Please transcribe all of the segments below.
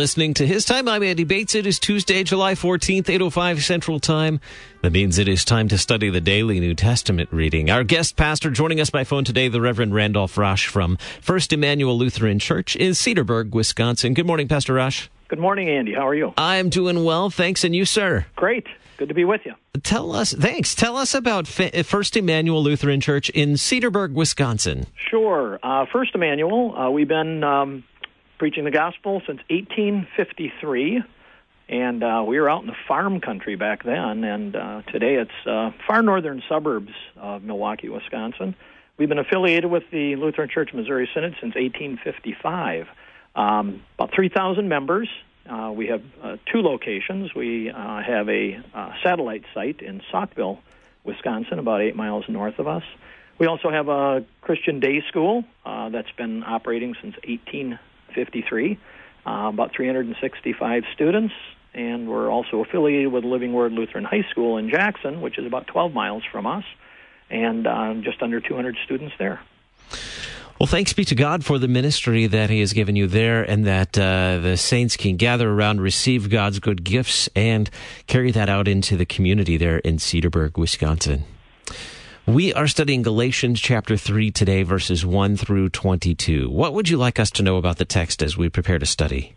listening to His Time. I'm Andy Bates. It is Tuesday, July 14th, 8:05 Central Time. That means it is time to study the daily New Testament reading. Our guest pastor joining us by phone today, the Reverend Randolph Rush from First Emmanuel Lutheran Church in Cedarburg, Wisconsin. Good morning, Pastor Rush. Good morning, Andy. How are you? I'm doing well, thanks. And you, sir? Great. Good to be with you. Tell us about First Emmanuel Lutheran Church in Cedarburg, Wisconsin. Sure. First Emmanuel, we've been preaching the gospel since 1853, and we were out in the farm country back then, and today it's far northern suburbs of Milwaukee, Wisconsin. We've been affiliated with the Lutheran Church Missouri Synod since 1855. About 3,000 members. We have two locations. We have a satellite site in Saukville, Wisconsin, about 8 miles north of us. We also have a Christian day school that's been operating since 1853, about 365 students, and we're also affiliated with Living Word Lutheran High School in Jackson, which is about 12 miles from us, and just under 200 students there. Well, thanks be to God for the ministry that He has given you there, and that the saints can gather around, receive God's good gifts, and carry that out into the community there in Cedarburg, Wisconsin. We are studying Galatians chapter 3 today, verses 1 through 22. What would you like us to know about the text as we prepare to study?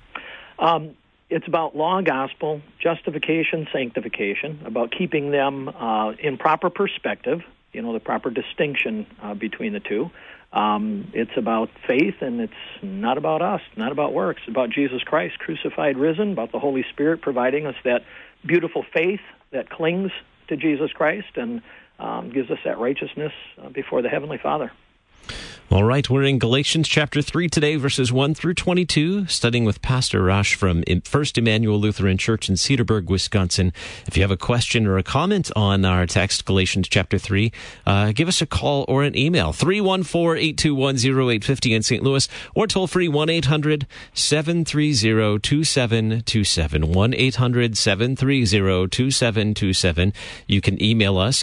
It's about law, gospel, justification, sanctification, about keeping them in proper perspective, the proper distinction between the two. It's about faith, and it's not about us, not about works. It's about Jesus Christ, crucified, risen, about the Holy Spirit providing us that beautiful faith that clings to Jesus Christ and gives us that righteousness before the Heavenly Father. All right, we're in Galatians chapter 3 today, verses 1 through 22, studying with Pastor Rush from First Emmanuel Lutheran Church in Cedarburg, Wisconsin. If you have a question or a comment on our text, Galatians chapter 3, give us a call or an email, 314-821-0850 in St. Louis, or toll free 1-800-730-2727, 1-800-730-2727. You can email us,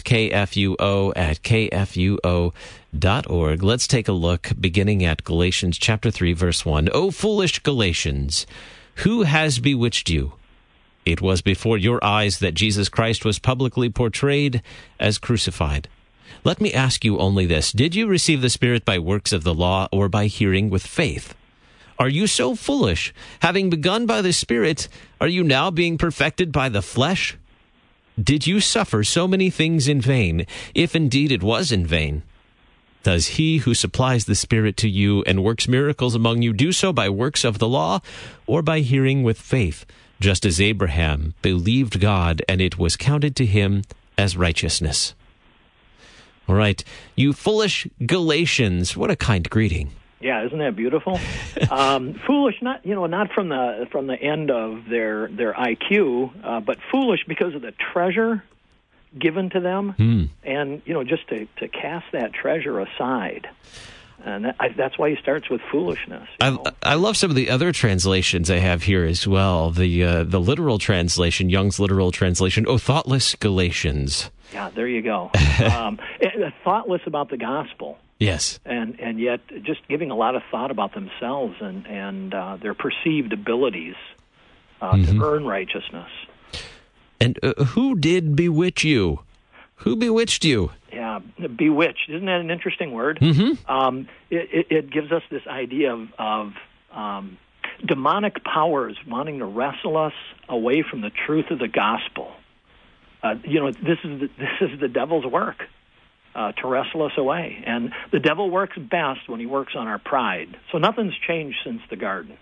kfuo@kfuo.org. Let's take a look, beginning at Galatians chapter 3, verse 1. O foolish Galatians, who has bewitched you? It was before your eyes that Jesus Christ was publicly portrayed as crucified. Let me ask you only this. Did you receive the Spirit by works of the law or by hearing with faith? Are you so foolish? Having begun by the Spirit, are you now being perfected by the flesh? Did you suffer so many things in vain, if indeed it was in vain? Does he who supplies the Spirit to you and works miracles among you do so by works of the law or by hearing with faith, just as Abraham believed God and it was counted to him as righteousness? All right, you foolish Galatians, what a kind greeting. Yeah, isn't that beautiful? Foolish, not from the end of their IQ, but foolish because of the treasure given to them, and just to cast that treasure aside, and that's why he starts with foolishness. I love some of the other translations I have here as well. The literal translation, Young's literal translation, "O thoughtless Galatians." Yeah, there you go. Thoughtless about the gospel. Yes, and yet just giving a lot of thought about themselves and their perceived abilities to earn righteousness. And who did bewitch you? Who bewitched you? Yeah, bewitched. Isn't that an interesting word? Mm-hmm. It gives us this idea of demonic powers wanting to wrestle us away from the truth of the gospel. This is the devil's work, to wrestle us away. And the devil works best when he works on our pride. So nothing's changed since the garden.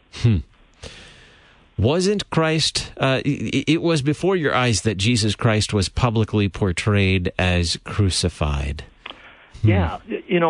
Wasn't Christ, it was before your eyes that Jesus Christ was publicly portrayed as crucified. Yeah,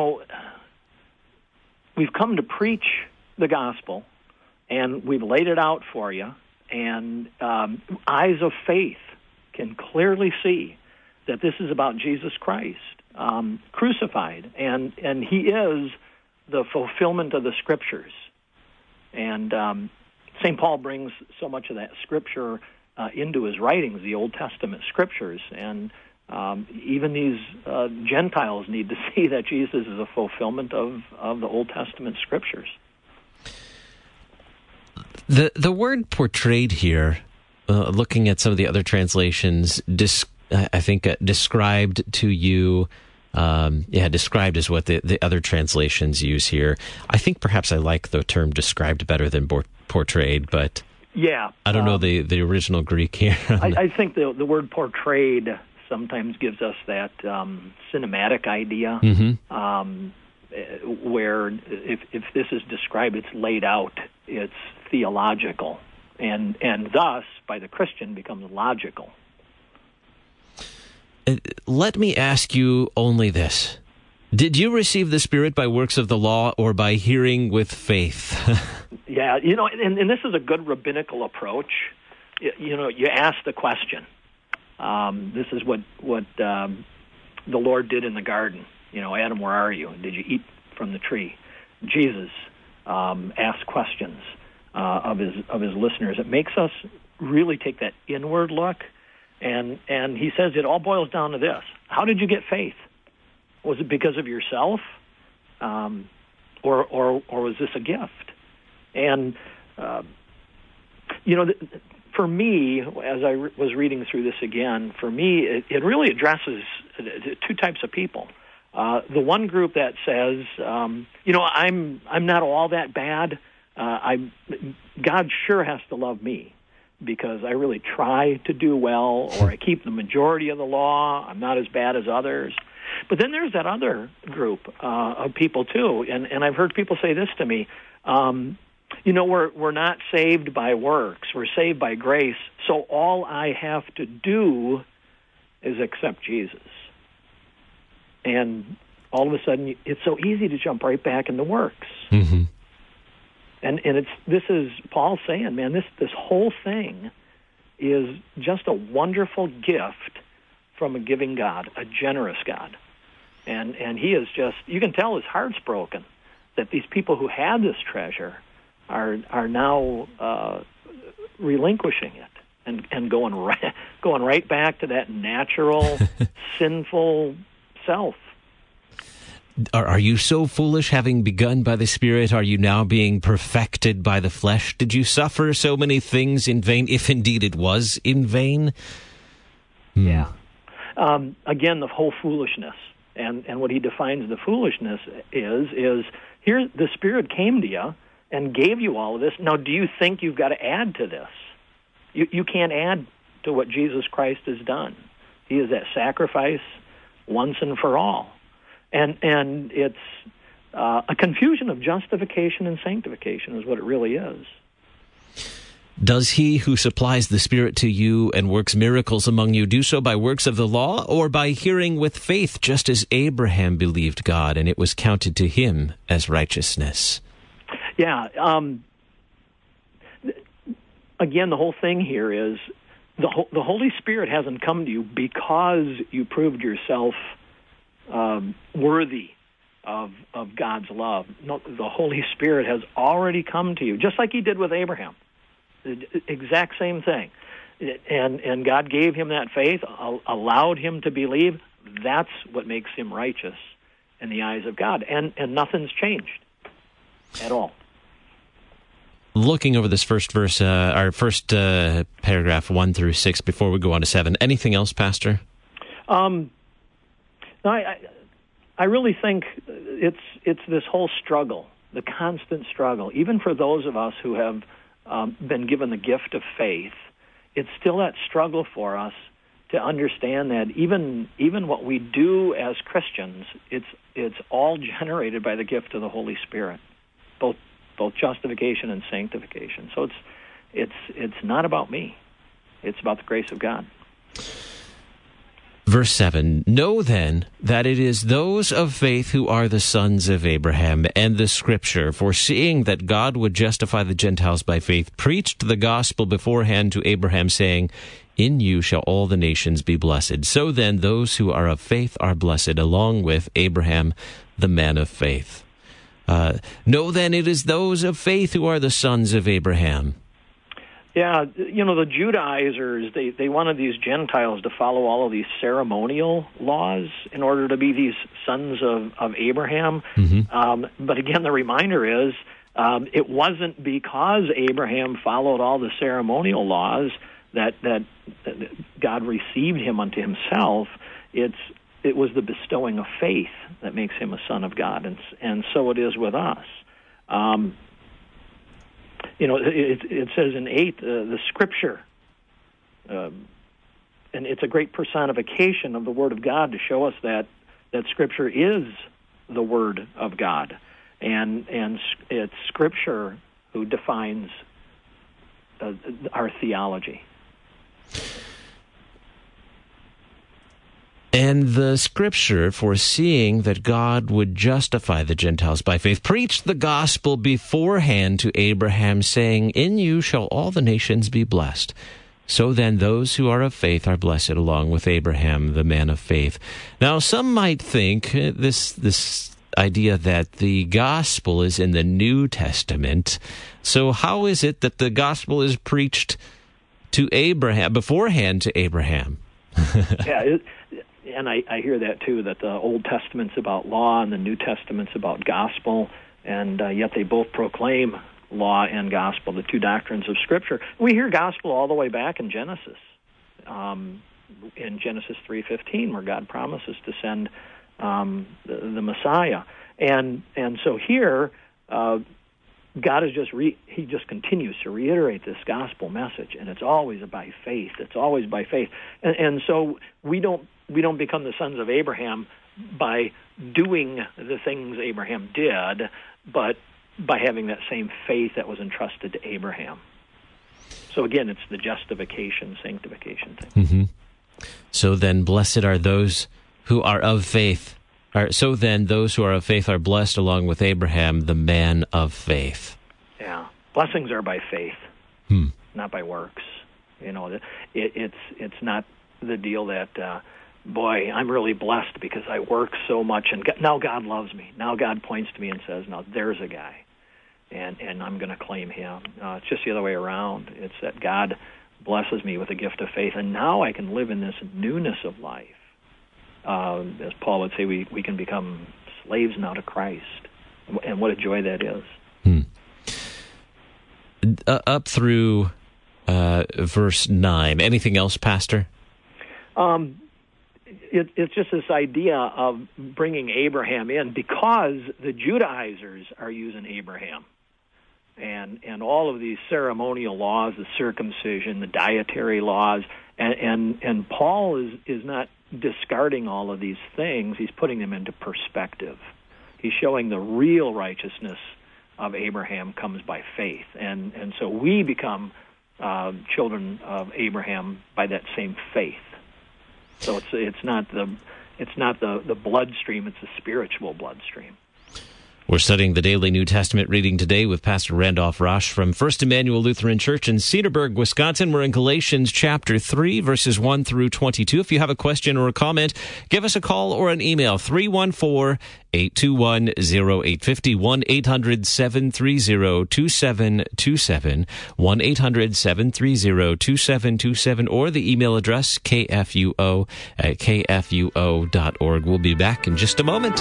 we've come to preach the gospel, and we've laid it out for you, and eyes of faith can clearly see that this is about Jesus Christ crucified, and he is the fulfillment of the Scriptures. And St. Paul brings so much of that Scripture into his writings, the Old Testament Scriptures, and even these Gentiles need to see that Jesus is a fulfillment of the Old Testament Scriptures. The word portrayed here, looking at some of the other translations, I think described to you, described is what the other translations use here. I think perhaps I like the term described better than portrayed, but yeah, I don't know the original Greek here. I think the word portrayed sometimes gives us that cinematic idea, where if this is described, it's laid out, it's theological, and thus, by the Christian, becomes logical. Let me ask you only this. Did you receive the Spirit by works of the law or by hearing with faith? Yeah, and this is a good rabbinical approach. You ask the question. This is what the Lord did in the garden. Adam, where are you? Did you eat from the tree? Jesus asked questions of his listeners. It makes us really take that inward look, and he says it all boils down to this: how did you get faith? Was it because of yourself, or was this a gift? And for me, as I was reading through this again, for me, it really addresses two types of people. The one group that says, I'm not all that bad. God sure has to love me because I really try to do well, or I keep the majority of the law. I'm not as bad as others. But then there's that other group of people too, and I've heard people say this to me. We're not saved by works. We're saved by grace. So all I have to do is accept Jesus. And all of a sudden, it's so easy to jump right back into works. Mm-hmm. And this is Paul saying, man, this whole thing is just a wonderful gift from a giving God, a generous God. And he is just, you can tell his heart's broken that these people who had this treasure are now relinquishing it and going right back to that natural, sinful self. Are you so foolish, having begun by the Spirit? Are you now being perfected by the flesh? Did you suffer so many things in vain, if indeed it was in vain? Yeah. Again, the whole foolishness. And what he defines the foolishness is here the Spirit came to you and gave you all of this. Now, do you think you've got to add to this? You can't add to what Jesus Christ has done. He is that sacrifice once and for all. And it's a confusion of justification and sanctification is what it really is. Does he who supplies the Spirit to you and works miracles among you do so by works of the law or by hearing with faith, just as Abraham believed God and it was counted to him as righteousness? Yeah. Again, the whole thing here is the Holy Spirit hasn't come to you because you proved yourself worthy of God's love. No, the Holy Spirit has already come to you, just like he did with Abraham. The exact same thing. And God gave him that faith, allowed him to believe. That's what makes him righteous in the eyes of God. And nothing's changed at all. Looking over this first verse, our first paragraph 1 through 6, before we go on to 7, anything else, Pastor? No, I really think it's this whole struggle, the constant struggle. Even for those of us who have been given the gift of faith, it's still that struggle for us to understand that even what we do as Christians, it's all generated by the gift of the Holy Spirit, both justification and sanctification. So it's not about me; it's about the grace of God. Verse 7, know then that it is those of faith who are the sons of Abraham, and the Scripture, foreseeing that God would justify the Gentiles by faith, preached the gospel beforehand to Abraham, saying, in you shall all the nations be blessed. So then those who are of faith are blessed, along with Abraham, the man of faith. Know then it is those of faith who are the sons of Abraham. Yeah, the Judaizers, they wanted these Gentiles to follow all of these ceremonial laws in order to be these sons of Abraham. Mm-hmm. But again, the reminder is It wasn't because Abraham followed all the ceremonial laws that God received him unto himself. It was the bestowing of faith that makes him a son of God, and so it is with us. It says in 8, the Scripture, and it's a great personification of the Word of God to show us that Scripture is the Word of God, and it's Scripture who defines our theology. And the Scripture, foreseeing that God would justify the Gentiles by faith, preached the gospel beforehand to Abraham, saying, "In you shall all the nations be blessed." So then those who are of faith are blessed along with Abraham, the man of faith. Now, some might think this idea that the gospel is in the New Testament. So how is it that the gospel is preached to Abraham, beforehand to Abraham? And I hear that too, that the Old Testament's about law and the New Testament's about gospel, and yet they both proclaim law and gospel, the two doctrines of Scripture. We hear gospel all the way back in Genesis, in Genesis 3:15, where God promises to send the Messiah, and so here God is he just continues to reiterate this gospel message, and it's always by faith. It's always by faith, and so we don't become the sons of Abraham by doing the things Abraham did, but by having that same faith that was entrusted to Abraham. So again, it's the justification, sanctification thing. Mm-hmm. So then, blessed are those who are of faith. So then, those who are of faith are blessed along with Abraham, the man of faith. Yeah, blessings are by faith, not by works. It's not the deal that, boy, I'm really blessed because I work so much, and now God loves me. Now God points to me and says, "Now there's a guy, and I'm going to claim him." It's just the other way around. It's that God blesses me with a gift of faith, and now I can live in this newness of life. As Paul would say, we can become slaves now to Christ, and what a joy that is. Up through verse 9. Anything else, Pastor? It's just this idea of bringing Abraham in because the Judaizers are using Abraham. And all of these ceremonial laws, the circumcision, the dietary laws, and Paul is not discarding all of these things. He's putting them into perspective. He's showing the real righteousness of Abraham comes by faith, and so we become children of Abraham by that same faith. So it's not the bloodstream; it's the spiritual bloodstream. We're studying the Daily New Testament reading today with Pastor Randolph Rush from First Emmanuel Lutheran Church in Cedarburg, Wisconsin. We're in Galatians chapter 3, verses 1 through 22. If you have a question or a comment, give us a call or an email, 314-821-0850, 1-800-730-2727, 1-800-730-2727, or the email address kfuo@kfuo.org. We'll be back in just a moment.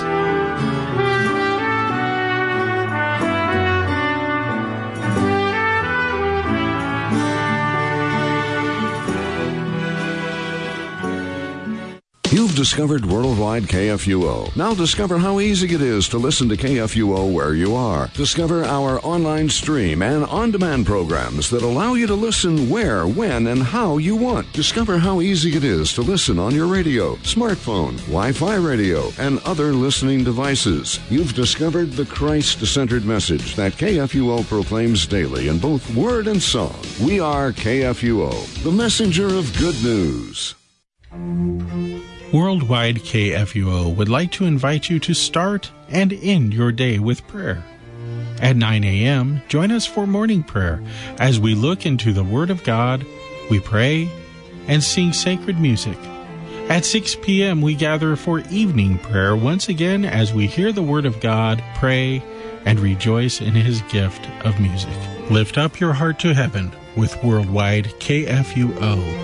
You've discovered Worldwide KFUO. Now discover how easy it is to listen to KFUO where you are. Discover our online stream and on-demand programs that allow you to listen where, when, and how you want. Discover how easy it is to listen on your radio, smartphone, Wi-Fi radio, and other listening devices. You've discovered the Christ-centered message that KFUO proclaims daily in both word and song. We are KFUO, the messenger of good news. Worldwide KFUO would like to invite you to start and end your day with prayer. At 9 a.m., join us for morning prayer. As we look into the Word of God, we pray and sing sacred music. At 6 p.m., we gather for evening prayer once again as we hear the Word of God, pray, and rejoice in His gift of music. Lift up your heart to heaven with Worldwide KFUO.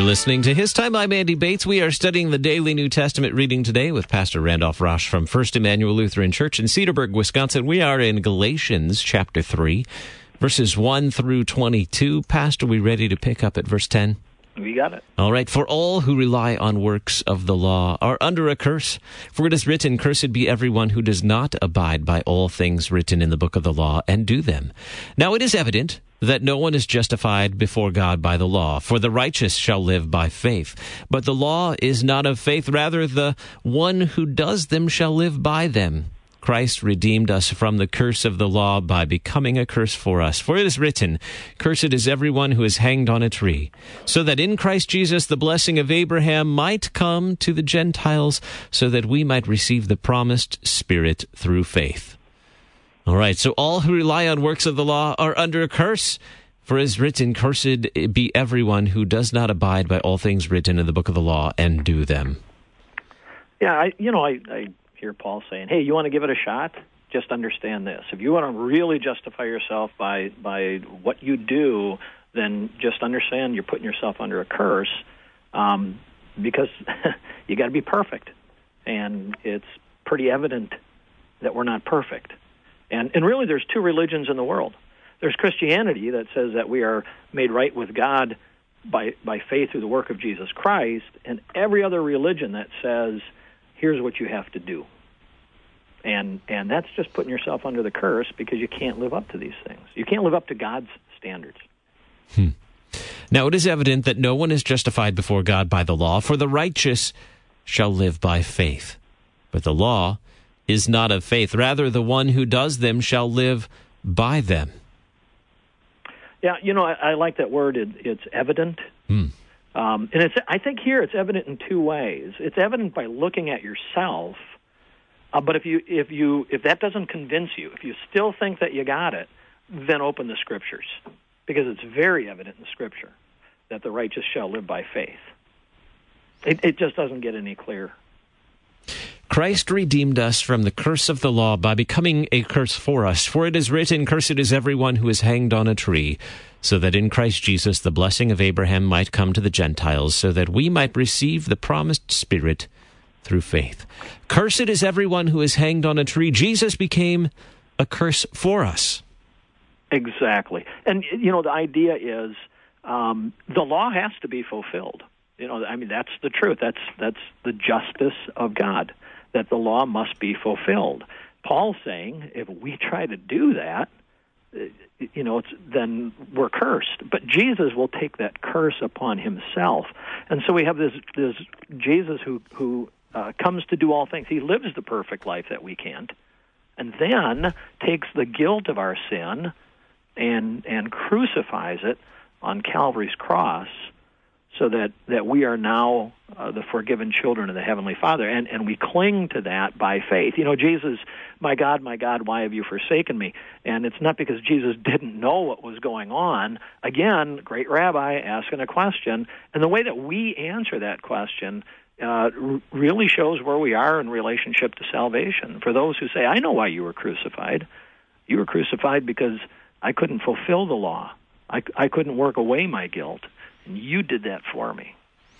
listening to His Time. I'm Andy Bates. We are studying the daily New Testament reading today with Pastor Randolph Rosch from First Emmanuel Lutheran Church in Cedarburg, Wisconsin. We are in Galatians chapter 3, verses 1 through 22. Pastor, we ready to pick up at verse 10? We got it. All right. For all who rely on works of the law are under a curse. For it is written, Cursed be everyone who does not abide by all things written in the book of the law and do them. Now it is evident that no one is justified before God by the law, for the righteous shall live by faith. But the law is not of faith, rather the one who does them shall live by them. Christ redeemed us from the curse of the law by becoming a curse for us. For it is written, Cursed is everyone who is hanged on a tree, so that in Christ Jesus the blessing of Abraham might come to the Gentiles, so that we might receive the promised Spirit through faith. All right, so all who rely on works of the law are under a curse. For it is written, Cursed be everyone who does not abide by all things written in the book of the law and do them. Yeah, I hear Paul saying, hey, you want to give it a shot? Just understand this. If you want to really justify yourself by what you do, then just understand you're putting yourself under a curse because you got to be perfect. And it's pretty evident that we're not perfect. And really, there's two religions in the world. There's Christianity that says that we are made right with God by faith through the work of Jesus Christ, and every other religion that says, here's what you have to do. And that's just putting yourself under the curse because you can't live up to these things. You can't live up to God's standards. Now, it is evident that no one is justified before God by the law, for the righteous shall live by faith. But the law is not of faith. Rather, the one who does them shall live by them. Yeah, I like that word. It's evident. And I think here it's evident in two ways. It's evident by looking at yourself, but if that doesn't convince you, if you still think that you got it, then open the Scriptures, because it's very evident in the Scripture that the righteous shall live by faith. It just doesn't get any clearer. Christ redeemed us from the curse of the law by becoming a curse for us. For it is written, Cursed is everyone who is hanged on a tree, so that in Christ Jesus the blessing of Abraham might come to the Gentiles, so that we might receive the promised Spirit through faith. Cursed is everyone who is hanged on a tree. Jesus became a curse for us. Exactly. And, the idea is the law has to be fulfilled. That's the truth. That's the justice of God, that the law must be fulfilled. Paul's saying if we try to do that, then we're cursed. But Jesus will take that curse upon himself. And so we have this Jesus who comes to do all things. He lives the perfect life that we can't, and then takes the guilt of our sin and crucifies it on Calvary's cross, so that we are now the forgiven children of the Heavenly Father, and we cling to that by faith. Jesus, my God, why have you forsaken me? And it's not because Jesus didn't know what was going on. Again, great rabbi asking a question, and the way that we answer that question really shows where we are in relationship to salvation. For those who say, I know why you were crucified. You were crucified because I couldn't fulfill the law. I couldn't work away my guilt. And you did that for me.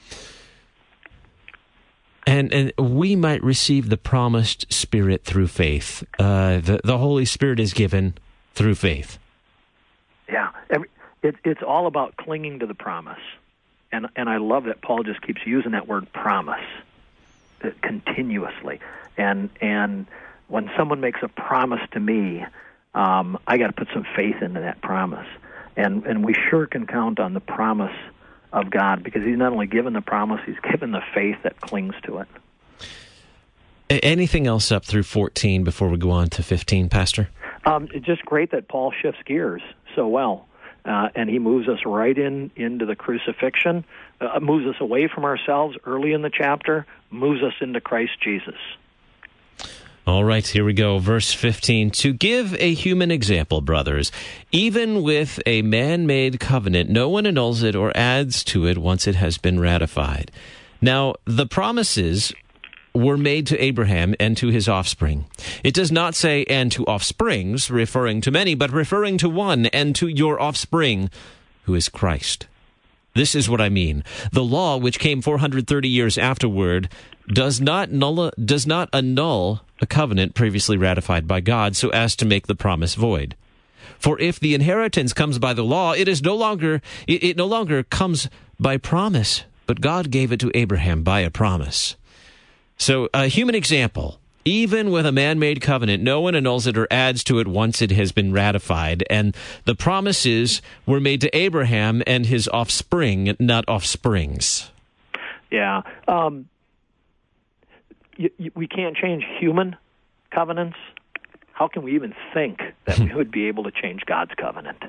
And we might receive the promised Spirit through faith. The Holy Spirit is given through faith. Yeah, it's all about clinging to the promise. And I love that Paul just keeps using that word promise continuously. And when someone makes a promise to me, I got to put some faith into that promise. And we sure can count on the promise of God, because he's not only given the promise, he's given the faith that clings to it. Anything else up through 14 before we go on to 15, Pastor? It's just great that Paul shifts gears so well, and he moves us right into the crucifixion, moves us away from ourselves early in the chapter, moves us into Christ Jesus. All right, here we go. Verse 15. To give a human example, brothers, even with a man-made covenant, no one annuls it or adds to it once it has been ratified. Now, the promises were made to Abraham and to his offspring. It does not say, and to offsprings, referring to many, but referring to one, and to your offspring, who is Christ. This is what I mean. The law, which came 430 years afterward, does not annul a covenant previously ratified by God so as to make the promise void. For if the inheritance comes by the law, it no longer comes by promise, but God gave it to Abraham by a promise. So a human example. Even with a man-made covenant, no one annuls it or adds to it once it has been ratified. And the promises were made to Abraham and his offspring, not offsprings. Yeah. We can't change human covenants. How can we even think that we would be able to change God's covenant?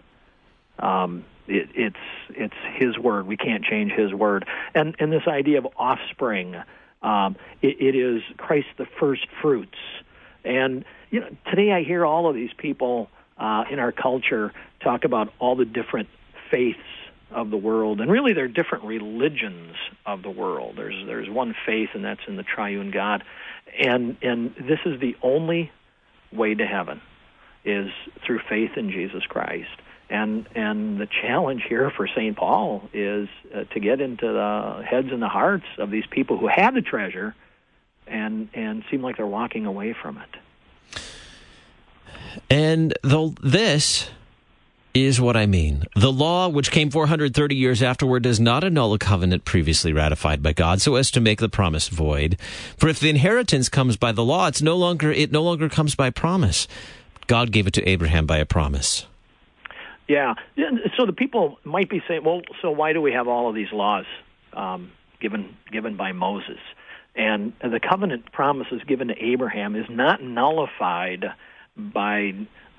It's His word. We can't change His word. And this idea of offspring, it is Christ the first fruits. And today I hear all of these people in our culture talk about all the different faiths of the world, and really they're different religions of the world. There's one faith, and that's in the triune God. And this is the only way to heaven, is through faith in Jesus Christ. And the challenge here for St. Paul is to get into the heads and the hearts of these people who have the treasure and seem like they're walking away from it. And this is what I mean. The law, which came 430 years afterward, does not annul a covenant previously ratified by God so as to make the promise void. For if the inheritance comes by the law, it no longer comes by promise. God gave it to Abraham by a promise. Yeah. So the people might be saying, well, so why do we have all of these laws given by Moses? And the covenant promises given to Abraham is not nullified by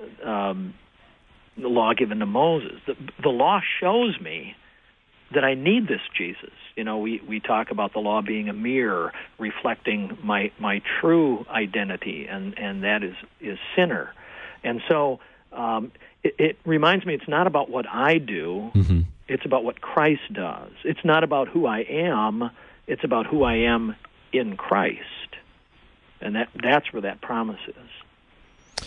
the law given to Moses. The law shows me that I need this Jesus. We talk about the law being a mirror reflecting my true identity, and that is sinner. And so it reminds me it's not about what I do, mm-hmm. It's about what Christ does. It's not about who I am, it's about who I am in Christ. And that's where that promise is.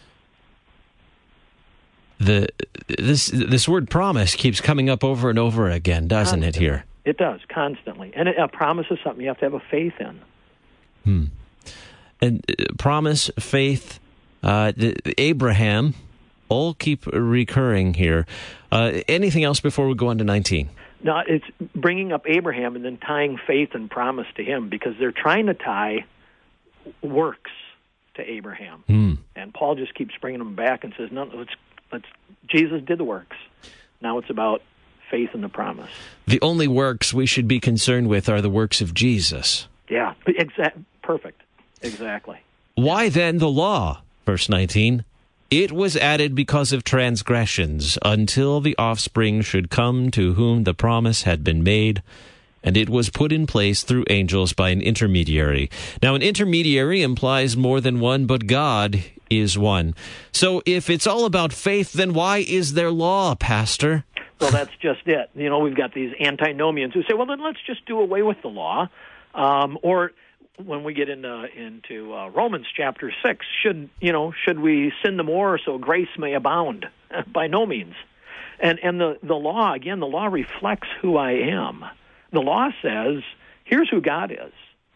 This word promise keeps coming up over and over again, doesn't it, here? It does, constantly. And a promise is something you have to have a faith in. And promise, faith, Abraham, all keep recurring here. Anything else before we go on to 19? No, it's bringing up Abraham and then tying faith and promise to him, because they're trying to tie works to Abraham. And Paul just keeps bringing them back and says, no, Jesus did the works. Now it's about faith in the promise. The only works we should be concerned with are the works of Jesus. Yeah, perfect. Exactly. Why then the law? Verse 19, it was added because of transgressions, until the offspring should come to whom the promise had been made, and it was put in place through angels by an intermediary. Now, an intermediary implies more than one, but God is one. So if it's all about faith, then why is there law, Pastor? Well, that's just it. We've got these antinomians who say, well, then let's just do away with the law. Or when we get into Romans chapter 6, should we sin the more so grace may abound? By no means. And the law, again, the law reflects who I am. The law says, here's who God is.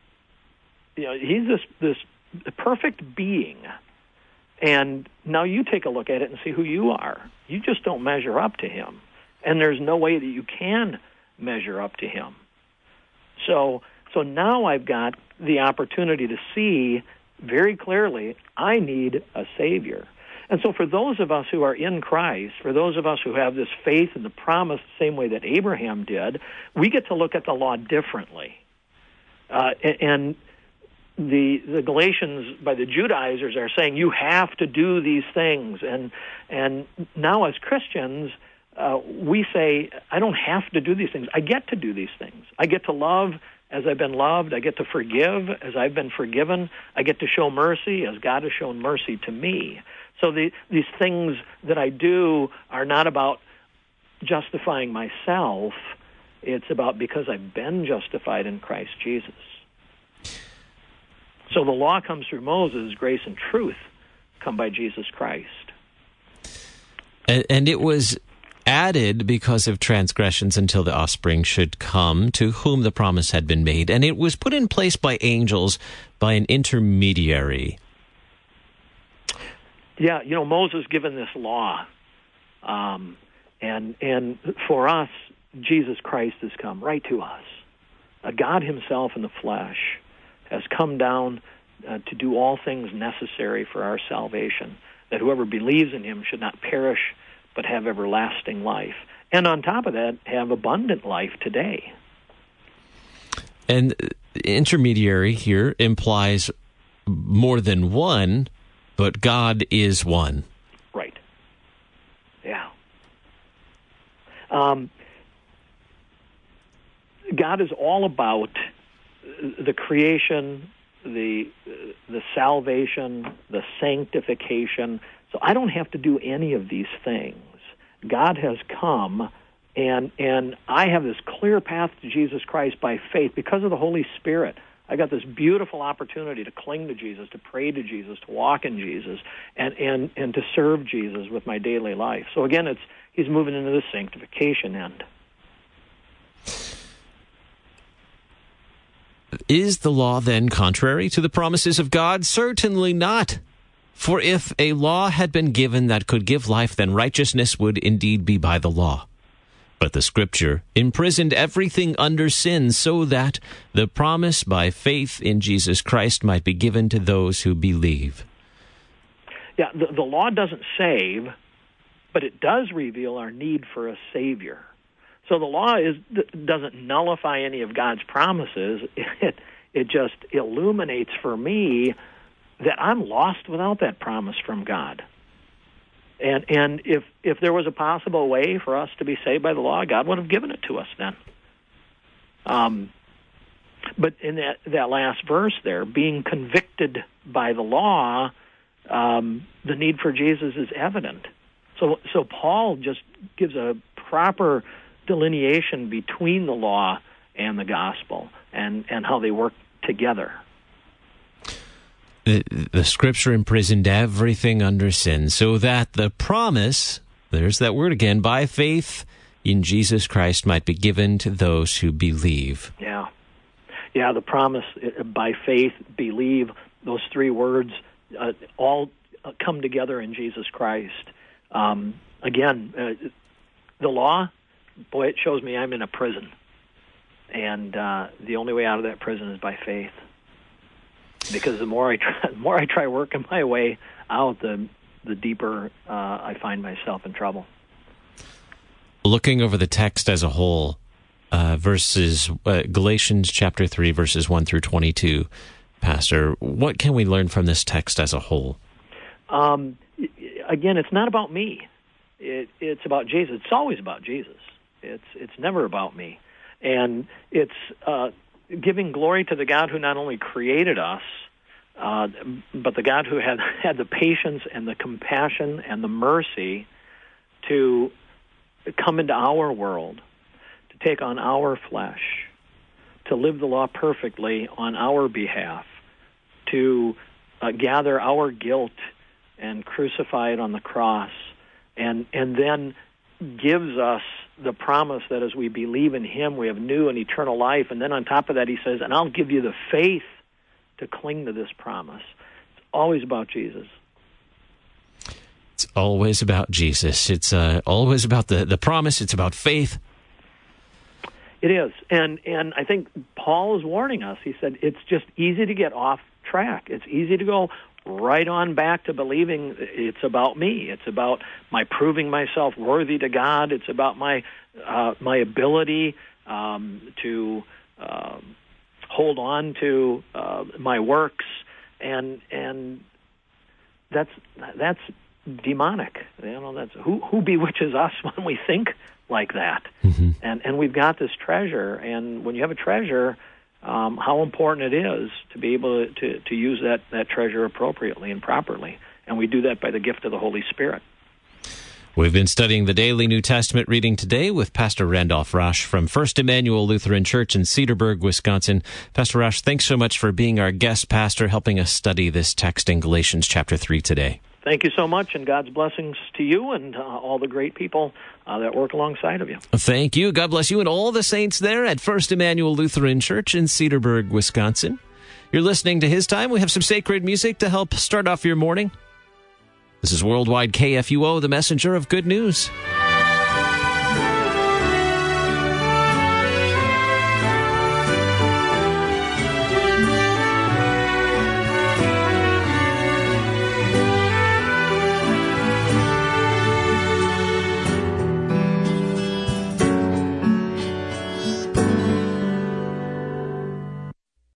He's this perfect being. And now you take a look at it and see who you are. You just don't measure up to him. And there's no way that you can measure up to him. So now I've got the opportunity to see very clearly, I need a Savior. And so for those of us who are in Christ, for those of us who have this faith in the promise the same way that Abraham did, we get to look at the law differently. And the Galatians, by the Judaizers, are saying you have to do these things. And now as Christians, we say, I don't have to do these things. I get to do these things. I get to love as I've been loved. I get to forgive as I've been forgiven. I get to show mercy as God has shown mercy to me. So these things that I do are not about justifying myself. It's about because I've been justified in Christ Jesus. So the law comes through Moses, grace and truth come by Jesus Christ. And it was added because of transgressions until the offspring should come, to whom the promise had been made. And it was put in place by angels by an intermediary. Yeah, Moses given this law. And for us, Jesus Christ has come right to us. God himself in the flesh has come down to do all things necessary for our salvation, that whoever believes in him should not perish but have everlasting life. And on top of that, have abundant life today. And intermediary here implies more than one, but God is one. Right. Yeah. God is all about the creation, the salvation, the sanctification. So I don't have to do any of these things. God has come, and I have this clear path to Jesus Christ by faith because of the Holy Spirit. I got this beautiful opportunity to cling to Jesus, to pray to Jesus, to walk in Jesus, and to serve Jesus with my daily life. So again, he's moving into the sanctification end. Is the law then contrary to the promises of God? Certainly not. For if a law had been given that could give life, then righteousness would indeed be by the law. But the Scripture imprisoned everything under sin so that the promise by faith in Jesus Christ might be given to those who believe. Yeah, the law doesn't save, but it does reveal our need for a Savior. So the law doesn't nullify any of God's promises. It just illuminates for me that I'm lost without that promise from God. And if there was a possible way for us to be saved by the law, God would have given it to us then. But in that last verse there, being convicted by the law, the need for Jesus is evident. So Paul just gives a proper delineation between the law and the gospel and how they work together. The Scripture imprisoned everything under sin so that the promise, there's that word again, by faith in Jesus Christ might be given to those who believe. Yeah, the promise by faith, believe, those three words all come together in Jesus Christ. Again, the law, boy, it shows me I'm in a prison. And the only way out of that prison is by faith. Because the more I try working my way out, the deeper I find myself in trouble. Looking over the text as a whole, Galatians chapter 3, verses 1 through 22, Pastor, what can we learn from this text as a whole? Again, it's not about me. It's about Jesus. It's always about Jesus. It's never about me. And it's giving glory to the God who not only created us, but the God who had the patience and the compassion and the mercy to come into our world, to take on our flesh, to live the law perfectly on our behalf, to gather our guilt and crucify it on the cross, and then gives us the promise that as we believe in him, we have new and eternal life. And then on top of that, he says, and I'll give you the faith to cling to this promise. It's always about Jesus. It's always about Jesus. It's always about the promise. It's about faith. It is. And I think Paul is warning us. He said, it's just easy to get off track. It's easy to go right on back to believing it's about me. It's about my proving myself worthy to God. It's about my ability to hold on to my works, and that's demonic. That's who bewitches us when we think like that. Mm-hmm. And we've got this treasure, and when you have a treasure, how important it is to be able to use that treasure appropriately and properly. And we do that by the gift of the Holy Spirit. We've been studying the daily New Testament reading today with Pastor Randolph Rush from First Emmanuel Lutheran Church in Cedarburg, Wisconsin. Pastor Rush, thanks so much for being our guest pastor, helping us study this text in Galatians chapter 3 today. Thank you so much, and God's blessings to you and all the great people that work alongside of you. Thank you. God bless you and all the saints there at First Emmanuel Lutheran Church in Cedarburg, Wisconsin. You're listening to His Time. We have some sacred music to help start off your morning. This is Worldwide KFUO, the messenger of good news.